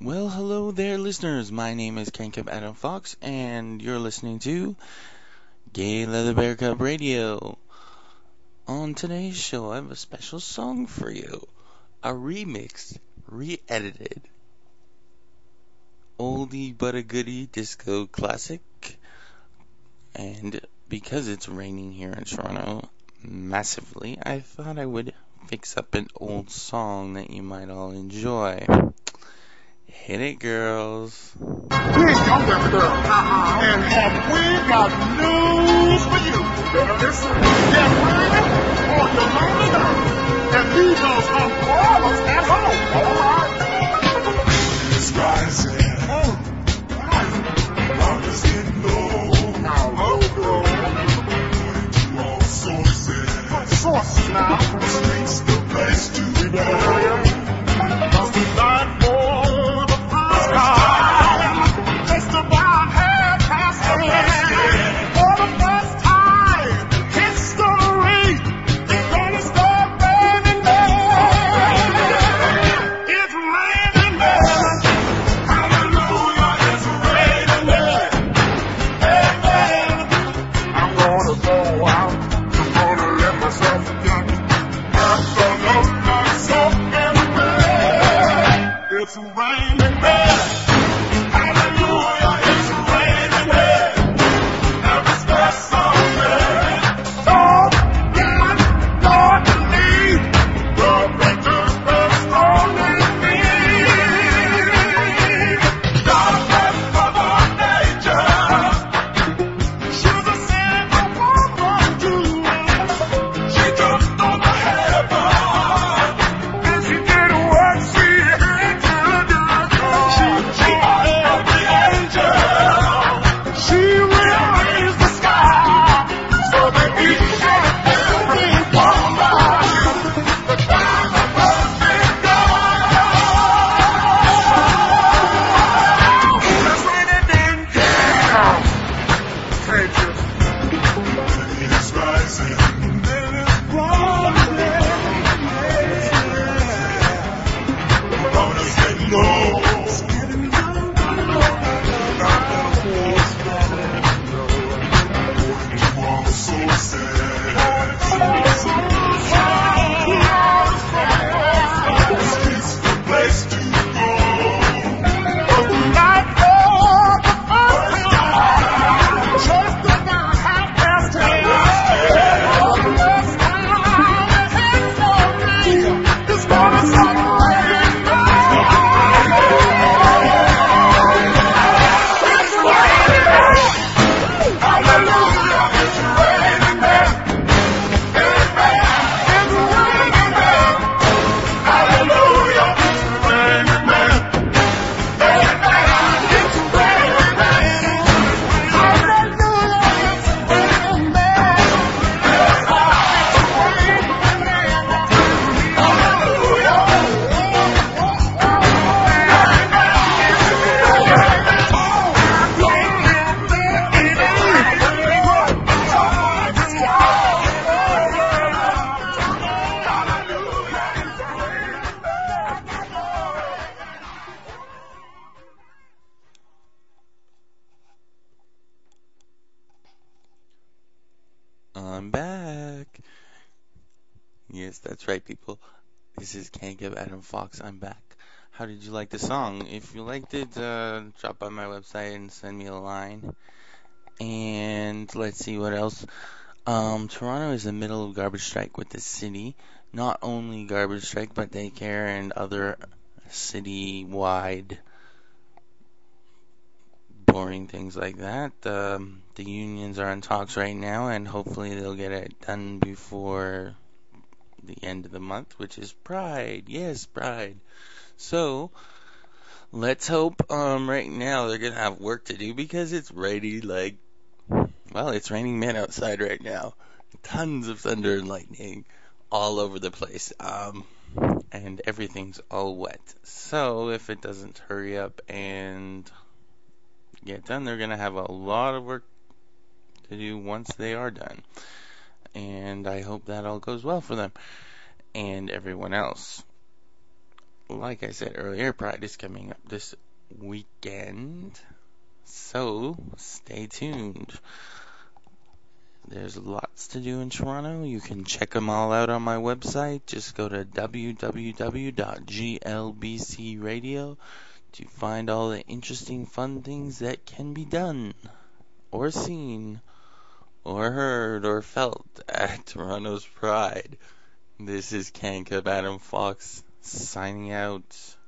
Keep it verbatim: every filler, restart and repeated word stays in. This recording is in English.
Well, hello there, listeners. My name is Kankip Adam Fox, and you're listening to Gay Leather Bear Cub Radio. On today's show, I have a special song for you. A remixed, re-edited, oldie but a goodie disco classic. And because it's raining here in Toronto massively, I thought I would fix up an old song that you might all enjoy. Hit it, girls. Here's your weather girl. Uh-huh. And have we got news for you? Better listen. Get ready on your lonely night and leave those umbrellas at home. All right. It's rising. Oh, rising. Water's getting low. Now, low, girl. Going to all sources. What sources now? The streets, the place to be. We better hurry up. Cause tonight, boy, the first time, just about half past ten, for the first time in history, it's gonna start raining men. It's raining men. Hallelujah, it's raining men. Amen. I'm gonna go out. I'm gonna let myself get absolutely soaking wet. It's raining men. Hallelujah, it's raining men. Every step something. Lord, God, Lord, believe. The victor's best only me. God bless Mother Nature. She's a single woman too. She jumped on the heaven. And she did what she had to do. She, she honored the angel. She rearranged the sky so that each and every woman, the time of perfect God. It's raining down. Can't you? It's rising. It is rising. Water's getting low. It's getting low. Not the force better. According to all sources. The streets, the place to go. But tonight, for the first time, just about half past ten, for the first time in history, it's gonna start raining men. It's raining men. Hallelujah, it's raining men. Amen. It's raining men. Hallelujah, it's raining men. Amen. It's raining men. Hallelujah, it's raining men. I'm back. Yes, that's right, people. This is Kankip Adam Fox. I'm back. How did you like the song? If you liked it, uh, drop by my website and send me a line. And let's see what else. Um, Toronto is in the middle of garbage strike with the city. Not only garbage strike, but daycare and other city-wide boring things like that. Um, the unions are in talks right now, and hopefully they'll get it done before the end of the month, which is Pride. Yes, Pride. So, let's hope um, right now they're going to have work to do because it's raining like, well, it's raining men outside right now. Tons of thunder and lightning all over the place. Um, and everything's all wet. So, if it doesn't hurry up and get done, they're going to have a lot of work to do once they are done. And I hope that all goes well for them and everyone else. like I said earlier, Pride is coming up this weekend, so stay tuned. There's lots to do in Toronto. You can check them all out on my website. Just go to w w w dot g l b c radio to find all the interesting, fun things that can be done, or seen, or heard, or felt at Toronto's Pride. This is Ken Cub Adam Fox signing out.